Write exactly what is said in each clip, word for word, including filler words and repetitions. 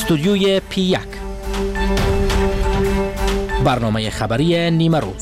استودیوی پی یک، برنامه خبری نیمه روز.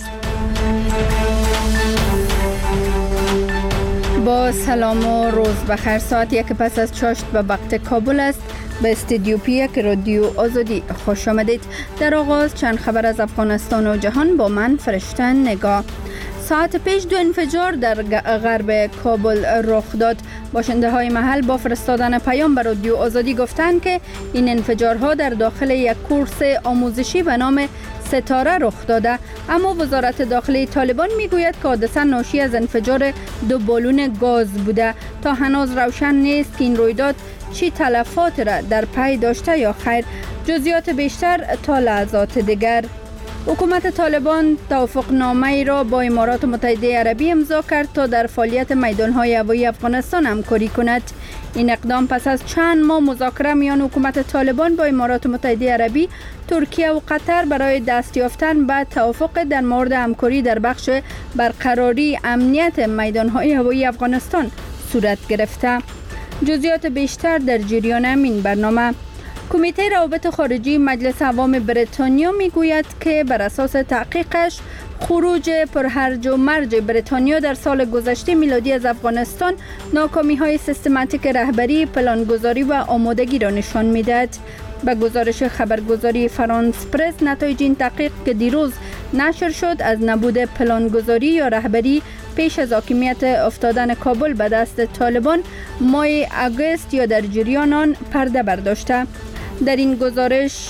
با سلام و روز بخیر. ساعت یک پس از چاشت به وقت کابل است. به استودیو پی یک رادیو آزادی خوش آمدید. در آغاز چند خبر از افغانستان و جهان با من فرشته نگاه. ساعت پیش دو انفجار در غرب کابل رخ داد. باشنده های محل با فرستادن پیام به رادیو آزادی گفتند که این انفجارها در داخل یک کورس آموزشی به نام ستاره رخ داده، اما وزارت داخلی طالبان میگوید که حادثه ناشی از انفجار دو بالون گاز بوده. تا هنوز روشن نیست که این رویداد چی تلفات را در پی داشته یا خیر. جزئیات بیشتر تا لحظات دیگر. حکومت طالبان توافقنامه‌ای را با امارات متحده عربی امضا کرد تا در فعالیت میدان‌های هوایی افغانستان همکاری کند. این اقدام پس از چند ماه مذاکره میان حکومت طالبان با امارات متحده عربی، ترکیه و قطر برای دست یافتن به توافق در مورد همکاری در بخش برقراری امنیت میدان‌های هوایی افغانستان صورت گرفته. جزئیات بیشتر در جریان این برنامه. کمیته روابط خارجی مجلس عوام بریتانیا میگوید که بر اساس تحقیقش خروج پرهرج و مرج بریتانیا در سال گذشته میلادی از افغانستان ناکامی‌های سیستماتیک رهبری، پلانگذاری و آمادگی را نشان می‌دهد. به گزارش خبرگزاری فرانس پرس، نتایج این تحقیق که دیروز نشر شد از نبود پلانگذاری یا رهبری پیش از حاکمیت افتادن کابل به دست طالبان ماه اگست یا در جریان آن پرده برداشته. در این گزارش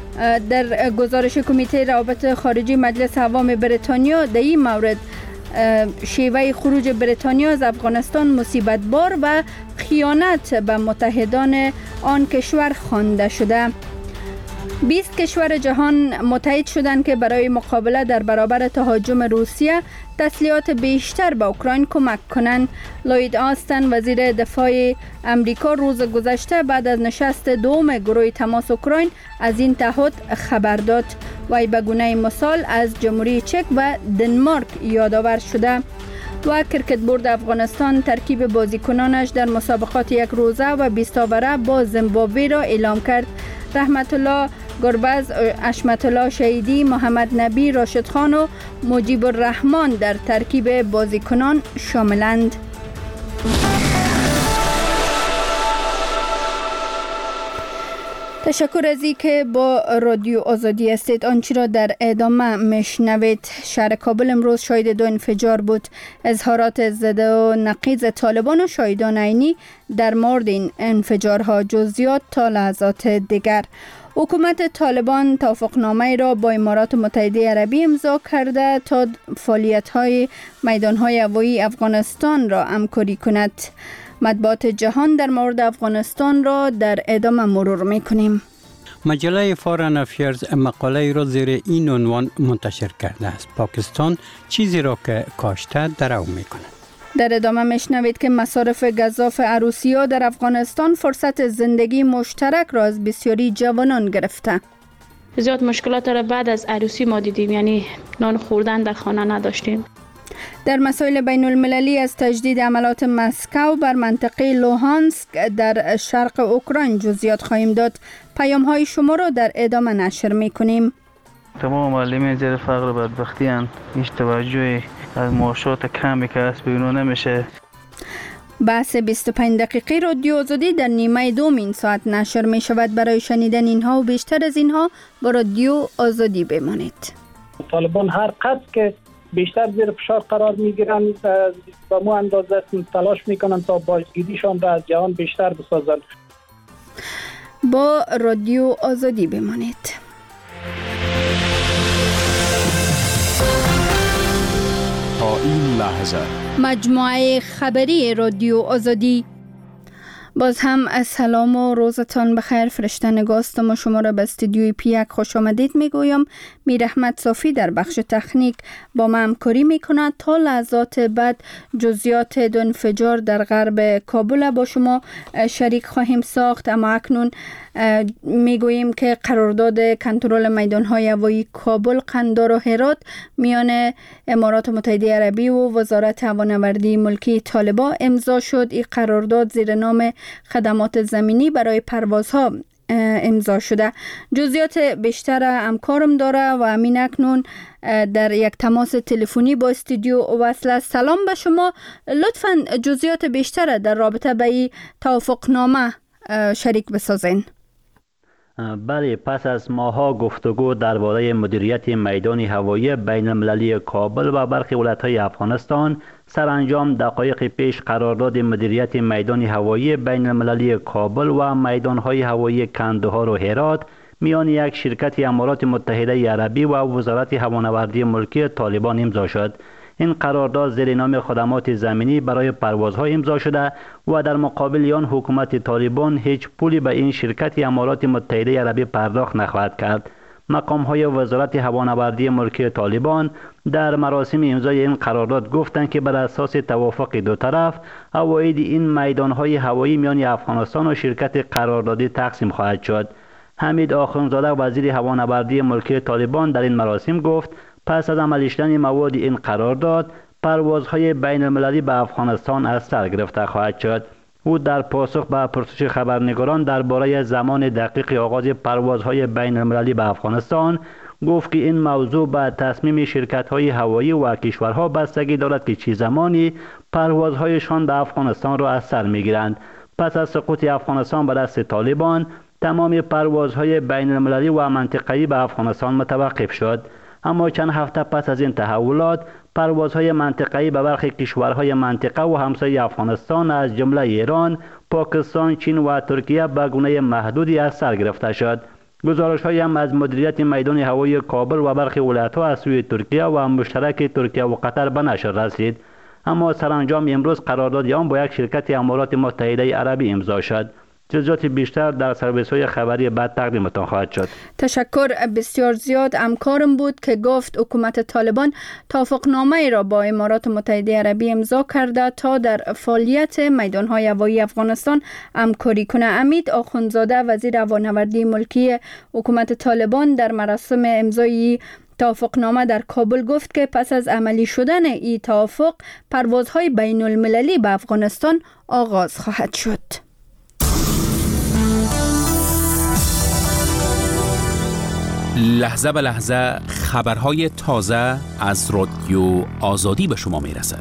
در گزارش کمیته روابط خارجی مجلس عوام بریتانیا در این مورد شیوه خروج بریتانیا از افغانستان مصیبت بار و خیانت به متحدان آن کشور خوانده شده. بیست کشور جهان متحد شدند که برای مقابله در برابر تهاجم روسیه تسلیحات بیشتر به اوکراین کمک کنند. لوید آستن وزیر دفاع امریکا روز گذشته بعد از نشست دوم گروه تماس اوکراین از این تعهد خبر داد. وی به گونه مثال از جمهوری چک و دنمارک یادآور شده. و کرکت برد افغانستان ترکیب بازیکنانش در مسابقات یک روزه و بیست اوره با زیمبابوه را اعلام کرد. رحمت الله گربز، اشمت الله شهیدی، محمد نبی، راشد خان و مجیب الرحمن در ترکیب بازیکنان شاملند. تشکر از اینکه با رادیو آزادی هستید. آنچه را در ادامه میشنوید. شهر کابل امروز شاهد دو انفجار بود. اظهارات زده و نقیض طالبان و شاهدان عینی در مورد این انفجارها. جزئیات تا لحظات دیگر. حکومت طالبان توافقنامه را با امارات متحده عربی امضا کرده تا فعالیت‌های میدان‌های هوایی افغانستان را همکاری کند. مطبوعات جهان در مورد افغانستان را در ادامه مرور می‌کنیم. مجله فارن افیرز مقاله را زیر این عنوان منتشر کرده است: پاکستان چیزی را که کاشته درو می‌کند. در ادامه میشنوید که مصارف گزاف عروسی‌ها در افغانستان فرصت زندگی مشترک را از بسیاری جوانان گرفته. زیاد مشکلات را بعد از عروسی ما دیدیم، یعنی نان خوردن در خانه نداشتیم. در مسائل بین المللی از تجدید عملات مسکو بر منطقه لوهانسک در شرق اوکراین جزئیات خواهیم داد. پیام های شما را در ادامه نشر میکنیم. تمام معلمین زیر فقر و بدبختی اند. هیچ توجهی از معاشات کمی که هست بیرون نمیشه. بحث بیست و پنج دقیقه رادیو آزادی در نیمه دوم این ساعت نشر می شود. برای شنیدن اینها و بیشتر از اینها با رادیو آزادی بمانید. طالبان هر قدر که بیشتر زیر فشار قرار میگیرن با مو اندازه تلاش میکنن تا بازگیریشان را از جهان بیشتر بسازن. با رادیو آزادی بمانید. تا این لحظه مجموعه خبری رادیو آزادی. باز هم سلام و روزتان بخیر. فرشته نگاستم و شما را به استودیوی پی یک خوش آمدید میگویم. میر احمد صافی در بخش تکنیک با ما همکاری میکند. تا لحظات بعد جزئیات دو انفجار در غرب کابل با شما شریک خواهیم ساخت. اما اکنون میگوییم که قرارداد کنترل میدان‌های هوایی کابل، قندار و هرات میان امارات متحده عربی و وزارت هوانوردی ملکی طالبان امضا شد. این قرارداد زیر نام خدمات زمینی برای پروازها امضا شده. جزئیات بیشتر همکارم داره و امین اکنون در یک تماس تلفنی با استودیو وصل است. سلام به شما، لطفاً جزئیات بیشتر در رابطه با این توافقنامه شریک بسازین. بله، پس از ماها گفتگو درباره مدیریت میدان هوایی بین المللی کابل و برخی ولایت‌های افغانستان، سرانجام دقایق پیش قرارداد مدیریت میدان هوایی بین المللی کابل و میدان‌های هوایی کندهار و هرات میان یک شرکت امارات متحده عربی و وزارت هوانوردی ملکی طالبان امضا شد. این قرارداد زیر نام خدمات زمینی برای پروازها امضا شده و در مقابل آن حکومت طالبان هیچ پولی به این شرکت امارات متحده عربی پرداخت نخواهد کرد. مقام‌های وزارت هوانوردی ملکی طالبان در مراسم امضای این قرارداد گفتند که بر اساس توافق دو طرف عواید این میدان‌های هوایی میان افغانستان و شرکت قراردادی تقسیم خواهد شد. حمید آخونزاده وزیر هوانوردی ملکی طالبان در این مراسم گفت پس از عملی شدن مواد این قرارداد پروازهای بین المللی به افغانستان از سر گرفته خواهد شد. او در پاسخ به پرسش خبرنگاران درباره زمان دقیق آغاز پروازهای بین المللی به افغانستان گفت که این موضوع به تصمیم شرکت‌های هوایی و کشورها بستگی دارد که چه زمانی پروازهایشان به افغانستان را از سر می‌گیرند. پس از سقوط افغانستان به دست طالبان تمام پروازهای بین المللی و منطقه‌ای به افغانستان متوقف شد. اما چند هفته پس از این تحولات پروازهای منطقه‌ای به برخی کشورهای منطقه و همسایه افغانستان از جمله ایران، پاکستان، چین و ترکیه به گونه محدودی از سر گرفته شد. گزارش‌های هم از مدیریت میدان هوایی کابل و برخی ولایت‌ها از سوی ترکیه و مشترک ترکیه و قطر به نشر رسید. اما سرانجام امروز قرارداد آن با یک شرکت امارات متحده عربی امضا شد. جزئیات بیشتر در سرویس‌های خبری بعد تقدیمتان خواهد شد. تشکر بسیار زیاد. همکارم بود که گفت حکومت طالبان توافقنامه را با امارات متحده عربی امضا کرده تا در فعالیت میدان‌های هوایی افغانستان همکاری کنه. حمید آخونزاده وزیر هوانوردی ملکی حکومت طالبان در مراسم امضای توافقنامه در کابل گفت که پس از عملی شدن این توافق پروازهای بین المللی به افغانستان آغاز خواهد شد. لحظه به لحظه خبرهای تازه از رادیو آزادی به شما می رسد.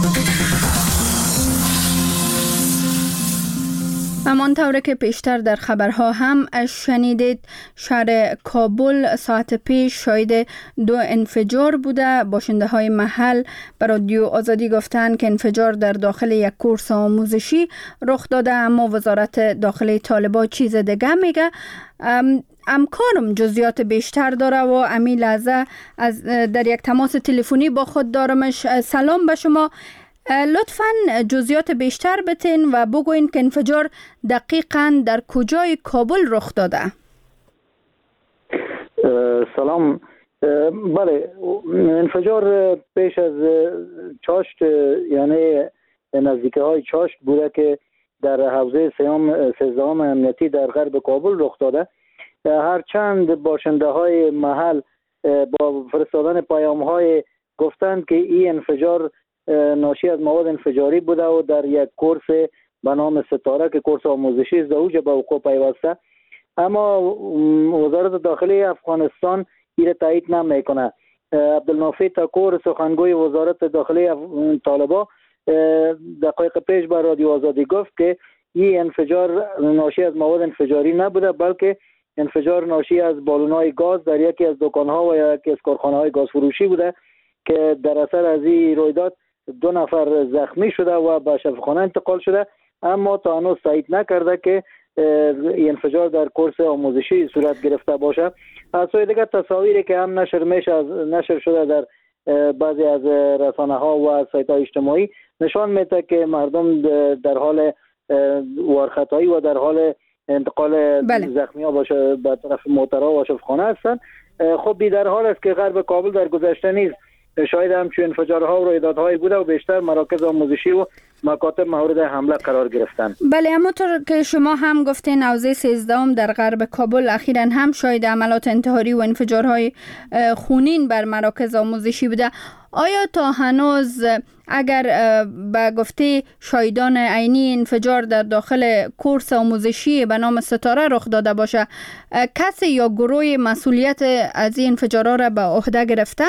همانطور که پیشتر در خبرها هم شنیدید، شهر کابل ساعت پیش شاهد دو انفجار بوده. باشنده های محل به رادیو آزادی گفتند که انفجار در داخل یک کورس آموزشی رخ داده، اما وزارت داخلی طالبان چیز دیگه میگه. همکارم جزئیات بیشتر داره و امی لحظه از در یک تماس تلفنی با خود دارمش. سلام به شما، لطفاً جزئیات بیشتر بتین و بگوین که انفجار دقیقاً در کجای کابل رخ داده؟ سلام. بله، انفجار پیش از چاشت، یعنی نزدیکی های چاشت بوده که در حوزه سیزدهم امنیتی در غرب کابل رخ داده. هرچند باشنده های محل با فرستادن پیام های گفتند که این انفجار ناشی از مواد انفجاری بوده و در یک کورس به نام ستاره که کورس آموزشی است اوج به وقوع پیوسته، اما وزارت داخلی افغانستان این تایید نمیکنه. عبدالنافی تکور سخنگوی وزارت داخلی طالبان دقایق پیش به رادیو آزادی گفت که این انفجار ناشی از مواد انفجاری نبوده، بلکه انفجار ناشی از بالون‌های گاز در یکی از دکان‌ها و یکی از کارخانه‌های گاز فروشی بوده که در اثر از این رویداد دو نفر زخمی شده و به شفاخانه انتقال شده، اما تا هنوز تایید نکرده که انفجار در کورس آموزشی صورت گرفته باشه. از سوی دیگر تصاویری که هم نشر میشه از نشر شده در بعضی از رسانه‌ها و سایت‌های اجتماعی نشان میده که مردم در حال وارخطایی و در حال انتقال بله. زخمی‌ها باشه به طرف موترها و شفاخانه هستند. خب بی در حال است که غرب کابل در گذشته نیز شاید همچون انفجارها و رویدادهای بوده و بیشتر مراکز آموزشی و مکاتب مورد حمله قرار گرفتن. بله، همونطور که شما هم گفتین حوزه سیزدهم در غرب کابل اخیراً هم شاید عملات انتحاری و انفجارهای خونین بر مراکز آموزشی بوده. آیا تا هنوز اگر به گفته شاهدان عینی انفجار در داخل کورس آموزشی به نام ستاره رخ داده باشه، کسی یا گروه مسئولیت از این انفجارها را به عهده گرفته؟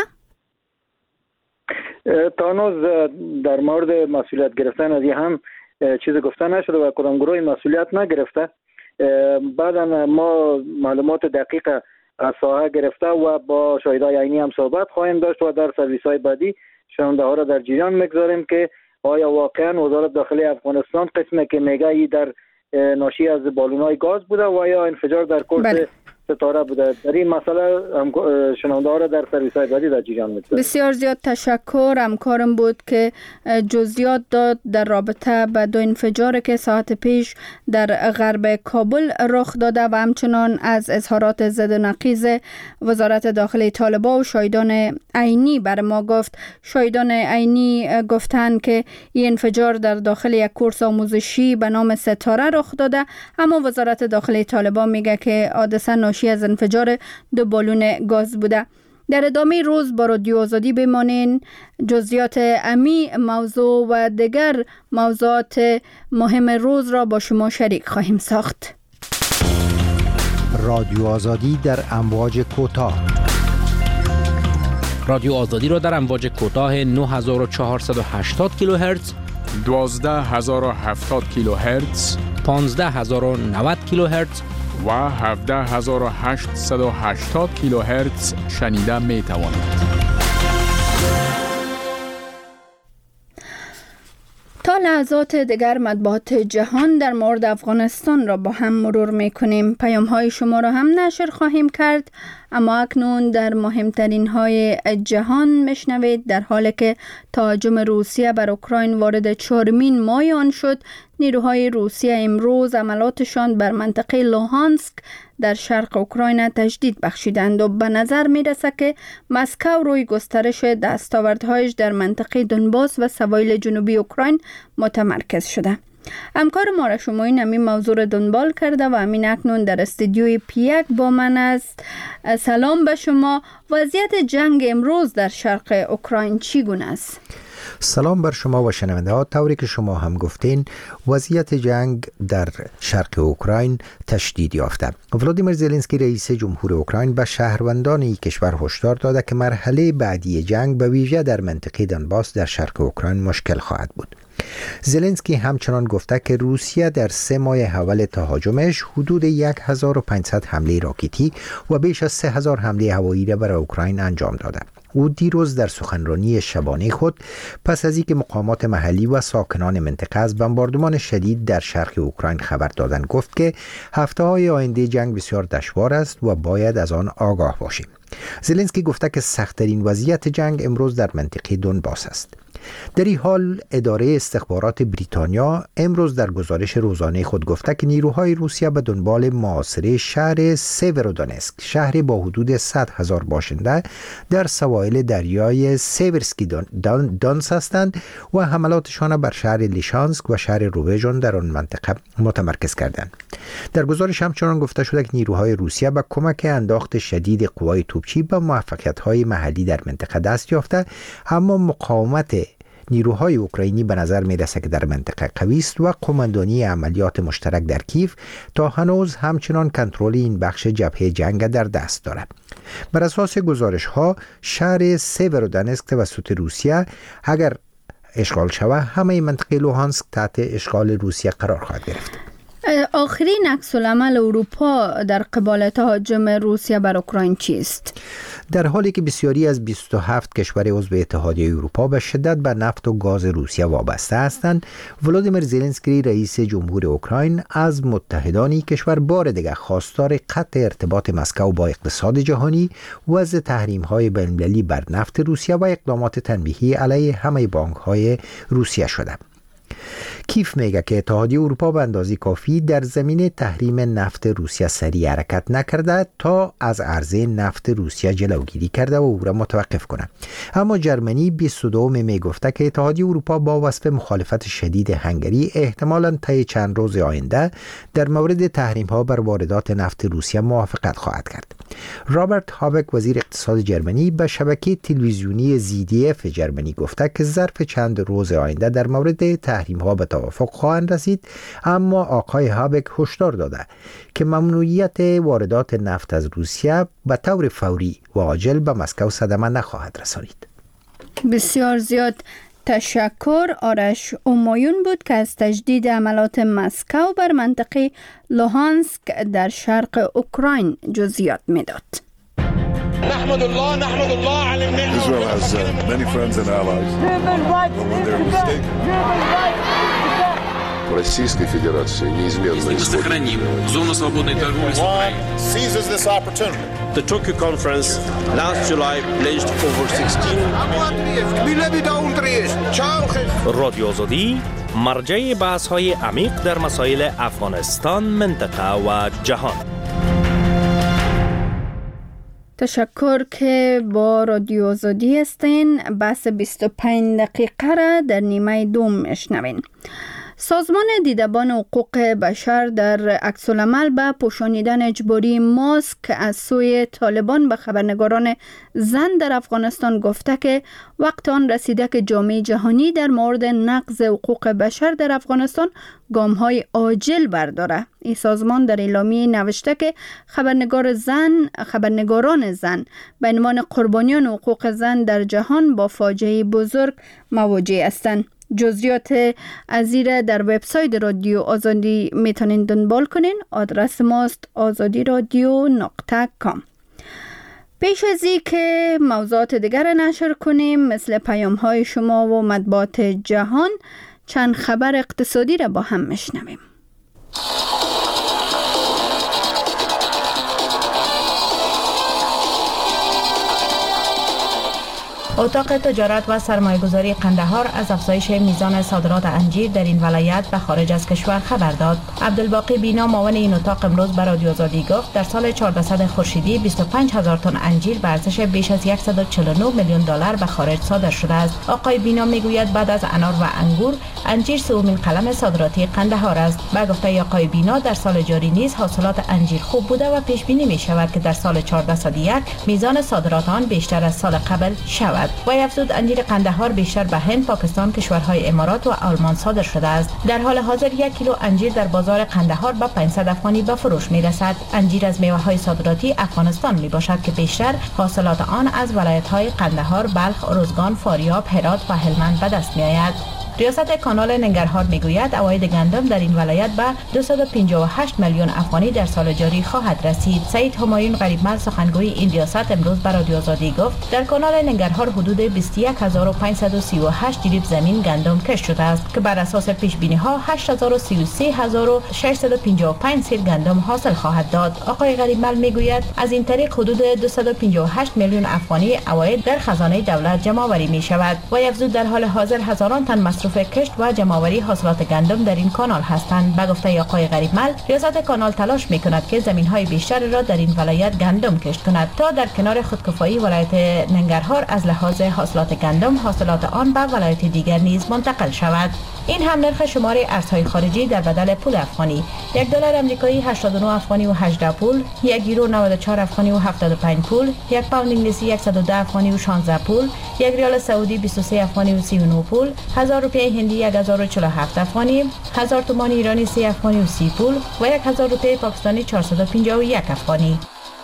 تا هنوز در مورد مسئولیت گرفتن از این هم چیز گفته نشده و کدام گروه مسئولیت نگرفته. بعدا ما معلومات دقیق از ساحه گرفته و با شاهدای عینی هم صحبت خواهیم داشت و در سرویس های بعدی شنونده ها را در جریان میگذاریم که آیا واقعا وزارت داخلی افغانستان قسمی که میگه ای در ناشی از بالونای گاز بوده و یا انفجار در کورس بله. ستاره بوده. در این مسئله شنونده ها را در سرویس های بعدی در جریان میگذاریم. بسیار زیاد تشکر. همکارم بود که جزئیات داد در رابطه با دو انفجار که ساعت پیش در غرب کابل رخ داده و همچنان از اظهارات ضد و نقیض وزارت داخلی طالبان و شاهدان عینی بر ما گفت. شاهدان عینی گفتند که این انفجار در داخل یک کورس آموزشی به نام ستاره رخ داده، اما وزارت داخلی طالبان میگه که حادثه ناشی از انفجار دو بالون گاز بوده. در ادامه روز با رادیو آزادی بمانین. جزئیات امی موضوع و دیگر موضوعات مهم روز را با شما شریک خواهیم ساخت. رادیو آزادی در امواج کوتاه. رادیو آزادی را در امواج کوتاه نه هزار و چهارصد و هشتاد کیلوهرتز، دوازده هزار و هفتاد کیلوهرتز، پانزده هزار و نود کیلوهرتز و هفده هزار و هشتصد و هشتاد کیلوهرتز شنیده می توانید. تا لحظات دیگر مطبوعات جهان در مورد افغانستان را با هم مرور می کنیم. پیام های شما را هم نشر خواهیم کرد، اما اکنون در مهمترین های جهان میشنوید. در حالی که تهاجم روسیه بر اوکراین وارد چهارمین ماه آن شد، نیروهای روسیه امروز عملاتشان بر منطقه لوهانسک در شرق اوکراین تجدید بخشیدند و به نظر می رسد که مسکو روی گسترش دستاوردهایش در منطقه دونباس و سواحل جنوبی اوکراین متمرکز شده. همکار ما را شما این همین موضوع را دنبال کرده و همین اکنون در استودیوی پیک با من است. سلام به شما. وضعیت جنگ امروز در شرق اوکراین چگونه است؟ سلام بر شما و شنونده ها. طوری که شما هم گفتین، وضعیت جنگ در شرق اوکراین تشدید یافته. ولادیمیر زلنسکی رئیس جمهور اوکراین به شهروندان این کشور هشدار داده که مرحله بعدی جنگ به ویژه در منطقه دونباس در شرق اوکراین مشکل خواهد بود. زلنسکی همچنان گفته که روسیه در سه ماه اول تهاجمش حدود هزار و پانصد حمله راکتی و بیش از سه هزار حمله هوایی را بر اوکراین انجام داده. او دیروز در سخنرانی شبانه خود پس از اینکه مقامات محلی و ساکنان منطقه از بمباردمان شدید در شرق اوکراین خبر دادند گفت که هفته‌های آینده جنگ بسیار دشوار است و باید از آن آگاه باشیم. زلنسکی گفته که سخت‌ترین وضعیت جنگ امروز در منطقه دونباس است. در این حال اداره استخبارات بریتانیا امروز در گزارش روزانه خود گفته که نیروهای روسیه به دنبال محاصره شهر سیورودونسک، شهری با حدود صد هزار باشنده در سواحل دریای سیورسکی دونس هستند و حملاتشان بر شهر لیشانسک و شهر روبژون در آن منطقه متمرکز کردند. در گزارش همچنان گفته شده که نیروهای روسیه با کمک انداخت شدید قوای توپچی به موفقیت‌های محلی در منطقه دست یافته، اما مقاومت نیروهای اوکراینی به نظر می رسد که در منطقه قوی است و قماندانی عملیات مشترک در کیف تا هنوز همچنان کنترل این بخش جبهه جنگ در دست دارد. بر اساس گزارش ها شهر سیورودونسک توسط روسیه اگر اشغال شود همه منطقه لوهانسک تحت اشغال روسیه قرار خواهد گرفت. آخرین عکس‌العمل اروپا در قبال تهاجم روسیه بر اوکراین چیست؟ در حالی که بسیاری از بیست و هفت کشور عضو اتحادیه اروپا به شدت به نفت و گاز روسیه وابسته هستند، ولادیمیر زلنسکی رئیس جمهور اوکراین از متحدان این کشور بار دیگر خواستار قطع ارتباط مسکو با اقتصاد جهانی، وضع تحریم‌های بین‌المللی بر نفت روسیه و اقدامات تنبیهی علیه همه بانک‌های روسیه شده. کیف میگه که اتحادیه اروپا به اندازه کافی در زمینه تحریم نفت روسیه سریع حرکت نکرده تا از عرضه نفت روسیه جلوگیری کرده و او را متوقف کنه. اما جرمنی بیست و دو میگفته که اتحادیه اروپا با وصف مخالفت شدید هنگری احتمالاً طی چند روز آینده در مورد تحریم ها بر واردات نفت روسیه موافقت خواهد کرد. رابرت هابک وزیر اقتصاد جرمنی به شبکه تلویزیونی زی دی اف جرمنی گفته که ظرف چند روز آینده در مورد تحریم ها به توافق خواهند رسید، اما آقای هابک هشدار داده که ممنوعیت واردات نفت از روسیه به طور فوری و عاجل به مسکو صدمه نخواهد رسانید. بسیار زیاد تشکر. آرش اومایون بود که از تجدید عملات مسکو بر منطقه لوهانسک در شرق اوکراین جزئیات میداد. نحمد الله نحمد الله علی النعمة. Israel has uh, many friends and allies. When they're mistaken. Российской Федерации неизменно сохраним зону свободной торговли с Украиной. Seizes this opportunity. The Tokyo conference last July pledged over sixteen. رادیو آزادی مرجع بحث‌های عمیق در مسائل افغانستان، منطقه و جهان. تشکر که با رادیو آزادی هستین. بحث بیست و پنج دقیقه را در نیمه دوم میشنوین. سازمان دیدبان حقوق بشر در عکس‌العمل به پوشانیدن اجباری ماسک از سوی طالبان به خبرنگاران زن در افغانستان گفته که وقت آن رسیده که جامعه جهانی در مورد نقض حقوق بشر در افغانستان گام‌های عاجل برداره. این سازمان در اعلامیه نوشته که خبرنگار زن خبرنگاران زن به عنوان قربانیان حقوق زن در جهان با فاجعه بزرگ مواجه هستند. جزئیات ازیره در وبسایت رادیو آزادی میتونین دنبال کنین. آدرس ماست آزادی رادیو نقطه کام. پیش از این که موضوعات دیگر نشر کنیم، مثل پیام های شما و مطبوعات جهان، چند خبر اقتصادی را با هم میشنویم. اتاق تجارت و سرمایه‌گذاری قندهار از افزایش میزان صادرات انجیر در این ولایت به خارج از کشور خبر داد. عبدالباقی بینا معاون این اتاق امروز به رادیو آزادی گفت در سال چهارصد خورشیدی بیست و پنج هزار تن انجیر به ارزش بیش از صد و چهل و نه میلیون دلار به خارج صادر شده است. آقای بینا میگوید بعد از انار و انگور، انجیر سومین قلم صادراتی قندهار است. به گفته آقای بینا در سال جاری نیز حاصلات انجیر خوب بوده و پیش بینی می شود که در سال چهارصد و یک میزان صادرات آن بیشتر از سال قبل شود. و افزود انجیر قندهار بیشتر به هند، پاکستان، کشورهای امارات و آلمان صادر شده است. در حال حاضر یک کیلو انجیر در بازار قندهار به پانصد افغانی به فروش می رسد. انجیر از میوه‌های صادراتی افغانستان می باشد که بیشتر حاصلات آن از ولایت‌های قندهار، بلخ، ارزگان، فاریاب، هرات و هلمند به دست می آید. ریاست کانال ننگرهار میگوید عواید گندم در این ولایت به دویست و پنجاه و هشت میلیون افغانی در سال جاری خواهد رسید. سعید همایون غریبمل سخنگوی این ریاست امروز به رادیو آزادی گفت در کانال ننگرهار حدود بیست و یک هزار و پانصد و سی و هشت جریب زمین گندم کشت شده است که بر اساس پیش بینی ها هشت هزار و سی و سه هزار و ششصد و پنجاه و پنج سیر گندم حاصل خواهد داد. آقای غریبمل میگوید از این طریق حدود دویست و پنجاه و هشت میلیون افغانی عواید در خزانه دولت جمع آوری می شود. و افزود در حال حاضر هزاران تن مصرف کشت و جمع‌آوری حاصلات گندم در این کانال هستند. به گفته آقای غریبمل ریاست کانال تلاش می‌کند که زمین‌های بیشتر را در این ولایت گندم کشت کند تا در کنار خودکفایی ولایت ننگرهار از لحاظ حاصلات گندم حاصلات آن به ولایت دیگر نیز منتقل شود. این هم نرخ شمار ارزهای خارجی در بدل پول افغانی: یک دلار آمریکایی هشتاد و نه افغانی و هجده پول، یک یورو نود و چهار افغانی و هفتاد و پنج پول، یک پوند انگلیسی صد و ده افغانی و شانزده پول، یک ریال سعودی بیست و سه افغانی و سی و نه پول، هزار روپیه هندی یک هزار و چهل و هفت افغانی، هزار تومان ایرانی سه افغانی و سی پول و یک هزار روپیه پاکستانی چهارصد و پنجاه و یک افغانی.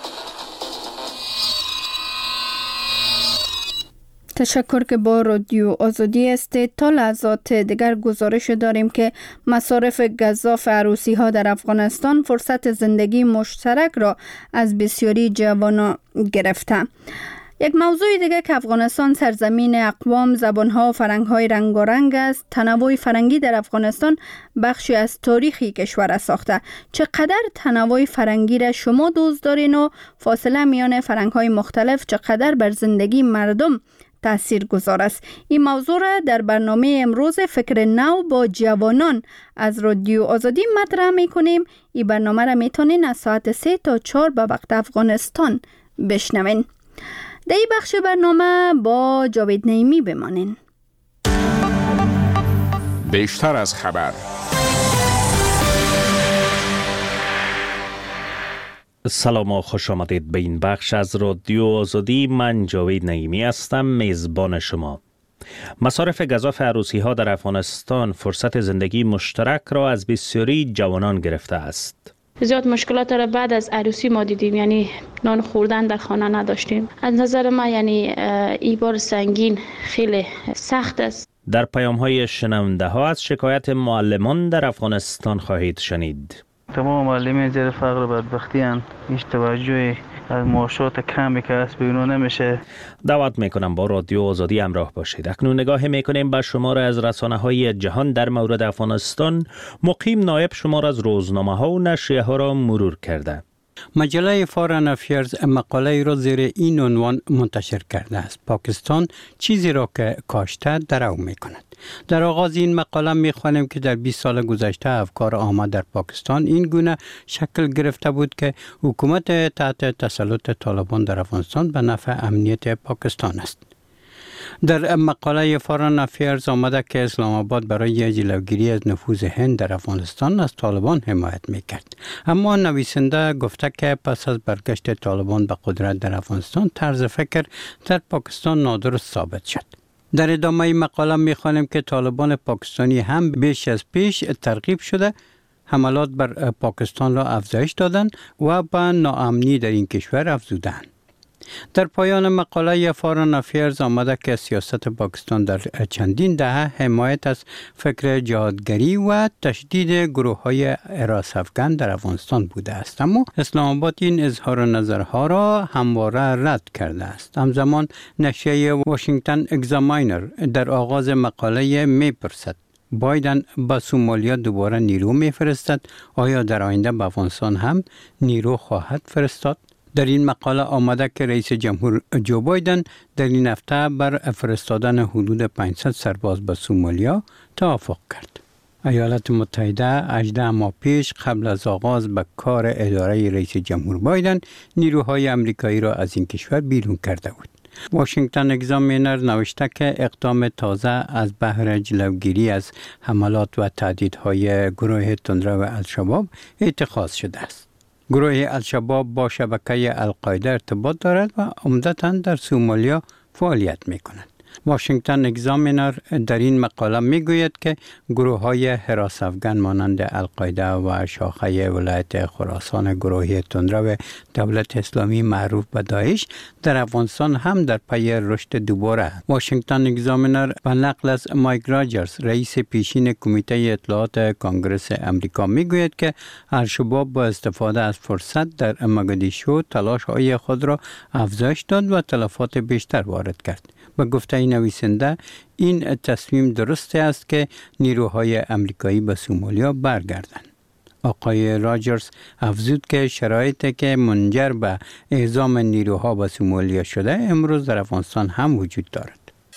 تشکر که با رادیو آزادی هستید. تا لحظات دیگر گزارش داریم که مصارف گزاف عروسی ها در افغانستان فرصت زندگی مشترک را از بسیاری جوانان گرفته. یک موضوع دیگه که افغانستان سرزمین اقوام، زبانها و فرهنگ‌های رنگارنگ است. تنوع فرهنگی در افغانستان بخشی از تاریخی کشور ساخته. چقدر تنوع فرهنگی را شما دوست دارین و فاصله میان فرهنگ‌های مختلف چقدر بر زندگی مردم تأثیر گذار است. این موضوع را در برنامه امروز فکر نو با جوانان از رادیو آزادی مطرح می کنیم. این برنامه را می تونین از ساعت سه تا چهار به وقت افغانستان بشنوین. در این بخش برنامه با جاوید نعیمی بمانین. بیشتر از خبر. سلام و خوش آمدید به این بخش از رادیو آزادی. من جاوید نعیمی هستم، میزبان شما. مصارف گزاف عروسی ها در افغانستان فرصت زندگی مشترک را از بسیاری جوانان گرفته است. زیاد مشکلات را بعد از عروسی ما دیدیم، یعنی نان خوردن در خانه نداشتیم. از نظر ما یعنی این بار سنگین خیلی سخت است. در پیام های شنونده ها از شکایت معلمان در افغانستان خواهید شنید. تمام معلمین زیر فقر و بدبختی هستند. هیچ توجهی از معاشات کمی که از بیرون نمیشه. دعوت میکنم با رادیو آزادی همراه باشید. اکنون نگاه میکنیم به شمار از رسانه های جهان در مورد افغانستان. مقیم نایب شمار از روزنامه ها و نشریه ها را مرور کرده. مجله فارن افیرز مقاله را زیر این عنوان منتشر کرده است: پاکستان چیزی را که کاشته درو می کند. در آغاز این مقاله می خوانیم که در بیست سال گذشته افکار عامه در پاکستان این گونه شکل گرفته بود که حکومت تحت تسلط طالبان در افغانستان به نفع امنیت پاکستان است. در مقاله فارن افیرز آمده که اسلام آباد برای جلوگیری از نفوذ هند در افغانستان از طالبان حمایت میکرد. اما نویسنده گفته که پس از برگشت طالبان به قدرت در افغانستان طرز فکر در پاکستان نادرست ثابت شد. در ادامه مقاله میخوانیم که طالبان پاکستانی هم بیش از پیش ترغیب شده حملات بر پاکستان را افزایش دادند و به ناامنی در این کشور افزودند. در پایان مقاله فارن افیرز آمده که سیاست پاکستان در چندین دهه حمایت از فکر جهادگری و تشدید گروه های حراس افغان در افغانستان بوده است، اما اسلام آباد این اظهار نظرها را همواره رد کرده است. همزمان نشریه واشنگتن اگزاماینر در آغاز مقاله میپرسد بایدن به سومالیا دوباره نیرو میفرستد؟ آیا در آینده به افغانستان هم نیرو خواهد فرستاد؟ در این مقاله آمده که رئیس جمهور جو بایدن در این هفته بر فرستادن حدود پانصد سرباز به سومالیا توافق کرد. ایالات متحده هجده ماه پیش قبل از آغاز به کار اداره رئیس جمهور بایدن نیروهای آمریکایی را از این کشور بیرون کرده بود. واشنگتن اگزامینر نوشته که اقدام تازه از بهر جلوگیری از حملات و تهدیدهای گروه تندرو الشباب اتخاذ شده است. گروه الشباب با شبکه القاعده ارتباط دارد و عمدتاً در سومالیا فعالیت می کند. واشنگتن اگزامینر در این مقاله می گوید که گروه های حراس افغان مانند القاعده و شاخه ولایت خراسان گروه تندرو دولت اسلامی معروف به داعش در افغانستان هم در پی رشد دوباره. واشنگتن اگزامینر به نقل از مایک راجرز رئیس پیشین کمیته اطلاعات کانگرس امریکا می گوید که الشباب با استفاده از فرصت در مگادیشو تلاش های خود را افزایش داد و تلفات بیشتر وارد کرد. به گفته نویسنده این تصمیم درسته است که نیروهای امریکایی به سومالیا برگردند. آقای راجرز افزود که شرایطی که منجر به اعزام نیروها به سومالیا شده امروز در افغانستان هم وجود دارد.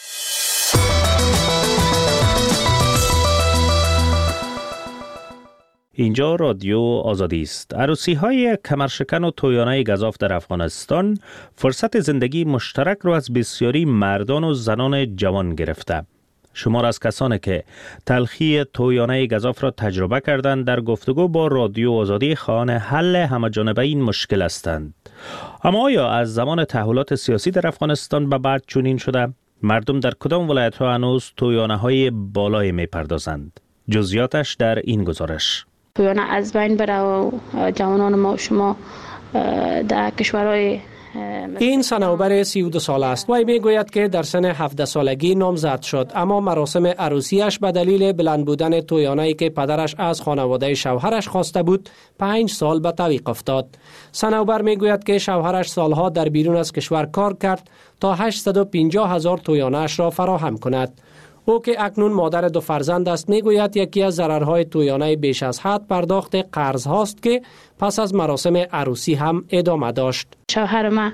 اینجا رادیو آزادی است. عروسی های کمرشکن و تویانه گزاف در افغانستان فرصت زندگی مشترک را از بسیاری مردان و زنان جوان گرفته. شمار از کسانی که تلخی تویانه گزاف را تجربه کردند در گفتگو با رادیو آزادی خواهان حل همه‌جانبه این مشکل هستند. اما آیا از زمان تحولات سیاسی در افغانستان به بعد چنین شده؟ مردم در کدام ولایت ها هنوز تویانه های بالایی می پردازند؟ جزئیاتش در این گزارش. تویانه از بین بره و جوانان ما و شما در کشورهای این صنوبر سی و دو ساله است. وی میگوید که در سن هفده سالگی نامزد شد، اما مراسم عروسیش به دلیل بلند بودن تویانه‌ای که پدرش از خانواده شوهرش خواسته بود پنج سال به تعویق افتاد. صنوبر میگوید که شوهرش سالها در بیرون از کشور کار کرد تا هشتصد و پنجاه هزار تویانه‌اش را فراهم کند. او که اکنون مادر دو فرزند است میگوید یکی از ضررهای تویانه بیش از حد پرداخت قرض هاست که پس از مراسم عروسی هم ادامه داشت. شوهر ما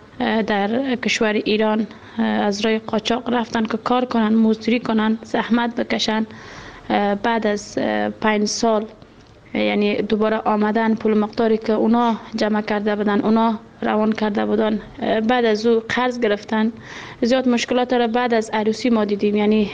در کشور ایران از راه قاچاق رفتن که کار کنن، مزدوری کنن، زحمت بکشن. بعد از پنج سال یعنی دوباره آمدن، پول مقداری که اونا جمع کرده بودن، اونا روان کرده بودن، بعد از او قرض گرفتن. زیاد مشکلات را بعد از عروسی ما دیدیم، یعنی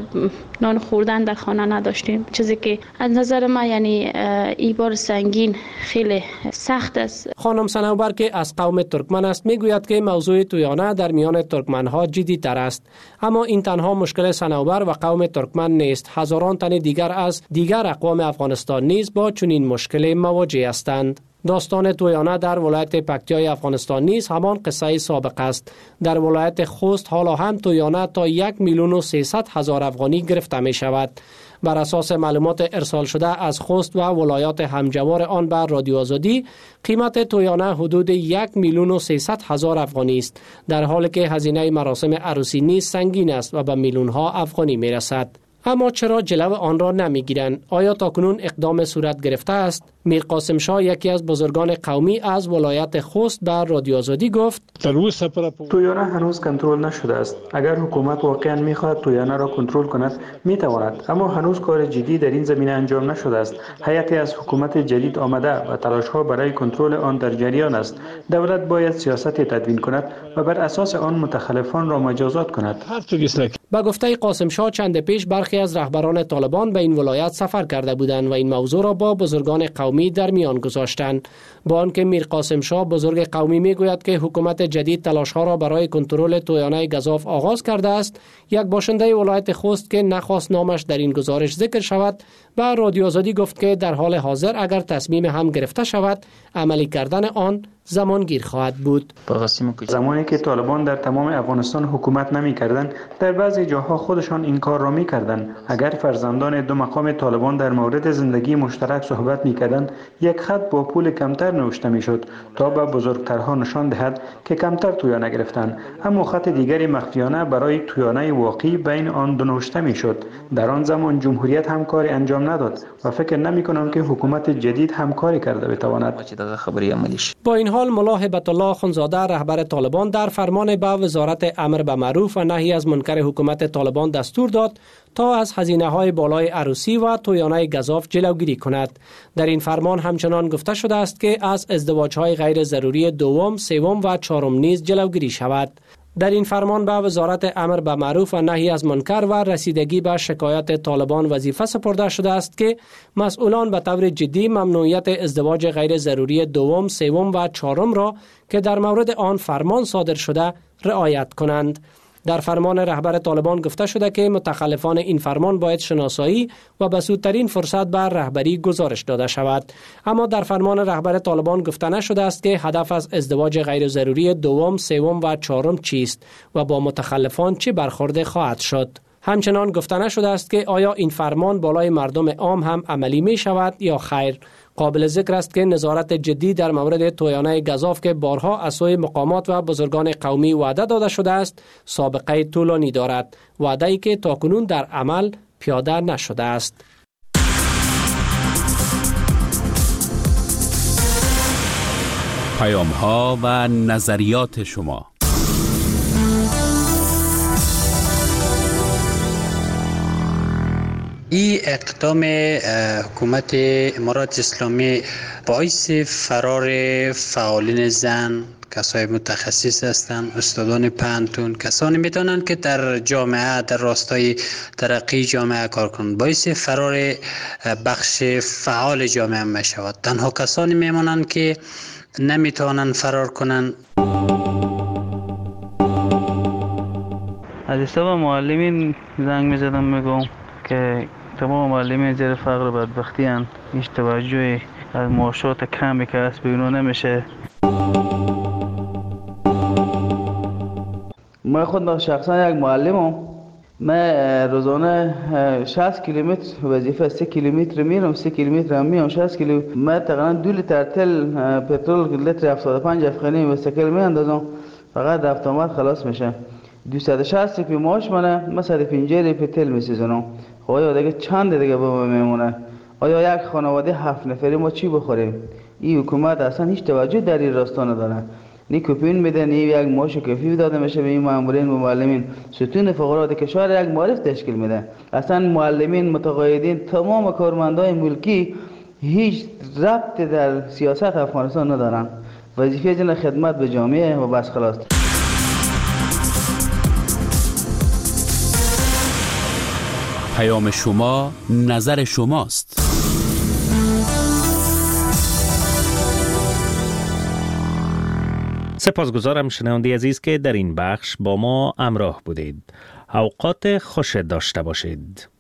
نان خوردن در خانه نداشتیم، چیزی که از نظر ما یعنی ای بار سنگین خیلی سخت است. خانم صنوبر که از قوم ترکمن است میگوید که موضوع تویانه در میان ترکمن ها جدی تر است، اما این تنها مشکل صنوبر و قوم ترکمن نیست. هزاران تن دیگر از دیگر اقوام افغانستان نیز با چنین مشکل مواجه هستند. داستان تویانه در ولایت پکتیای افغانستان نیز همان قصه سابق است. در ولایت خوست حالا هم تویانه تا یک میلیون و سیصد هزار افغانی گرفته می شود. بر اساس معلومات ارسال شده از خوست و ولایات همجوار آن بر رادیو آزادی، قیمت تویانه حدود یک میلیون و سیصد هزار افغانی است، در حالی که هزینه مراسم عروسی نیز سنگین است و به میلیون ها افغانی می رسد. اما چرا جلو آن را نمیگیرند؟ آیا تاکنون اقدام صورت گرفته است؟ میر قاسم شاه یکی از بزرگان قومی از ولایت خوست بر رادیو آزادی گفت: تویانه هنوز کنترل نشده است. اگر حکومت واقعا میخواهد تویانه را کنترل کند میتواند، اما هنوز کار جدی در این زمینه انجام نشده است. هیئتی از حکومت جدید آمده و تلاش ها برای کنترل آن در جریان است. دولت باید سیاست تدوین کند و بر اساس آن متخلفان را مجازات کند. با گفته قاسم شاه چند پیش برخی از رهبران طالبان به این ولایت سفر کرده بودند و این موضوع را با بزرگان قومی در میان گذاشتند. با آنکه میر قاسم شاه بزرگ قومی میگوید که حکومت جدید تلاش ها را برای کنترل تویانه گزاف آغاز کرده است، یک باشنده ولایت خوست که نخواست نامش در این گزارش ذکر شود و رادیو آزادی گفت که در حال حاضر اگر تصمیم هم گرفته شود عملی کردن آن زمان گیر خواهد بود. زمانی که طالبان در تمام افغانستان حکومت نمی کردند، در بعضی جاها خودشان این کار را می کردند. اگر فرزندان دو مقام طالبان در مورد زندگی مشترک صحبت می کردند، یک خط با پول کمتر نوشته می شد تا به بزرگترها نشان دهد که کمتر تویانه گرفتند، اما خط دیگری مخفیانه برای تویانه واقعی بین آن دو نوشته می شد. در آن زمان جمهوریت همکاری انجام نداد و فکر نمی کنم که حکومت جدید همکاری کرده بتواند. با این حال ملا هبت الله اخندزاده رهبر طالبان در فرمان به وزارت امر به معروف و نهی از منکر حکومت طالبان دستور داد تا از هزینه های بالای عروسی و تویانه گزاف جلوگیری کند. در این فرمان همچنان گفته شده است که از ازدواج های غیر ضروری دوم، سوم و چهارم نیز جلوگیری شود. در این فرمان به وزارت امر به معروف و نهی از منکر و رسیدگی به شکایت طالبان وظیفه سپرده شده است که مسئولان به طور جدی ممنوعیت ازدواج غیر ضروری دوم، سوم و چهارم را که در مورد آن فرمان صادر شده رعایت کنند. در فرمان رهبر طالبان گفته شده که متخلفان این فرمان باید شناسایی و به سودترین فرصت بر رهبری گزارش داده شود. اما در فرمان رهبر طالبان گفته نشده است که هدف از ازدواج غیر ضروری دوم، سوم و چهارم چیست و با متخلفان چه برخورد خواهد شد. همچنان گفته نشده است که آیا این فرمان بالای مردم عام هم عملی می شود یا خیر. قابل ذکر است که نظارت جدی در مورد تویانه گزاف که بارها از سوی مقامات و بزرگان قومی وعده داده شده است سابقه طولانی دارد، وعده‌ای که تاکنون در عمل پیاده نشده است. پیام‌ها و نظریات شما. این اقدام حکومت امارات اسلامی باعث فرار فعالین زن، کسای متخصص هستند، استادان پانتون، کسانی میتونن که در جامعه در راستای ترقی جامعه کار کنند، باعث فرار بخش فعال جامعه میشود. تنها کسانی میمونن که نمیتونن فرار کنن. از حساب معلمین زنگ میزدم میگم که تمام معلمین زیر فقر و بدبختی هستند، هیچ توجهی از معاشات کمی که هست به اینا نمیشه. من خود شخصا یک معلمم. من روزانه شصت کیلومتر وظیفه سه کیلومتر میرم، سه کیلومتر هم میام شصت کیلو. من تقریبا دو لیتر تل پترول لیتر هفتاد و پنج افغانی مستقل میاندازم، فقط هفتاد خلاص میشه. دویست و شصت روپیه معاش منه، من صد و پنجاه روپیه تل میسوزونم. خب آیا دیگه چند دیگه به ما میمونه؟ آیا یک خانواده هفت نفری ما چی بخوریم؟ این حکومت اصلا هیچ توجه در این راستا نداره. نی کوپین میدن، نی یک معاش کافی داده میشه به این مامورین و معلمین. ستون فقرات کشور یک معرف تشکیل میده. اصلا معلمین، متقاعدین، تمام کارمندای ملکی هیچ ربط در سیاست افغانستان ندارن. وظیفه جن خدمت به جامعه و بس خلاص. پیام شما، نظر شماست. سپاسگزارم شنونده عزیز که در این بخش با ما همراه بودید. اوقات خوش داشته باشید.